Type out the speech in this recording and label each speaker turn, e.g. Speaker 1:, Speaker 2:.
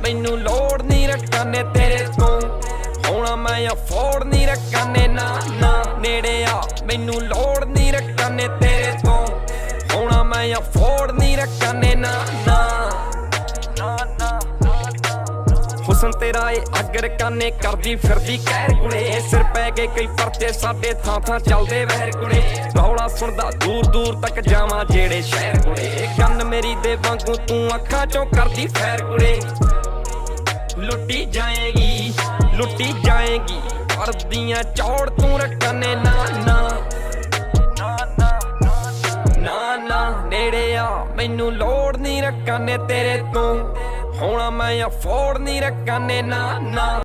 Speaker 1: ਮੈਨੂੰ ਲੋੜ ਨਹੀਂ ਰੱਖਾਂ ਨੇ ਤੇਰੇ ਤੋਂ ਹੋਣਾ ਮੈਂ ਅਫੋਰਡ ਨਹੀਂ ਰੱਖਾਂ ਨੇ ਨਾ ਨਾ ਨੇੜੇ ਆ ਮੈਨੂੰ ਲੋੜ ਨਹੀਂ ਰੱਖਾਂ ਨੇ ਤੇਰੇ ਤੋਂ ਹੋਣਾ ਮੈਂ ਅਫੋਰਡ ਨਹੀਂ ਰੱਖਾਂ ਨੇ ਨਾ ਨਾ ਹੁਸਨ ਤੇਰਾ ਏ ਅਗਰ ਕਾਨੇ ਕਰਦੀ ਫਿਰਦੀ ਕਹਿਰ ਕੁੜੇ ਸਿਰ ਪੈ ਗਏ ਕਈ ਪਰਚੇ ਸਾਡੇ ਥਾਂ ਥਾਂ ਚੱਲਦੇ ਵਹਿਰ ਕੁੜੇ ਰੌਲਾ ਸੁਣਦਾ ਦੂਰ ਦੂਰ ਤੱਕ ਜਾਵਾਂ ਜਿਹੜੇ ਸ਼ਹਿਰ ਕੁੜੇ ਕੰਨ ਮੇਰੀ ਦੇ ਵਾਂਗੂ ਤੂੰ ਅੱਖਾਂ ਚੋਂ ਕਰਦੀ ਫੈਰ ਕੁੜੇ ਲੁੱਟੀ ਜਾਏਗੀ ਕਰਦੀਆਂ ਚੌੜ ਤੂੰ ਰੱਖਾਂ ਨੇ ਨਾ ਨਾ ਨਾ ਨਾ ਨੇੜੇ ਆ ਮੈਨੂੰ ਲੋੜ ਨਹੀਂ ਰੱਖਾਂ ਨੇ ਤੇਰੇ ਤੋਂ ਹੋਣਾ ਮੈਂ ਅਫੋਰਡ ਨਹੀਂ ਰੱਖਾਂ ਨੇ ਨਾ ਨਾ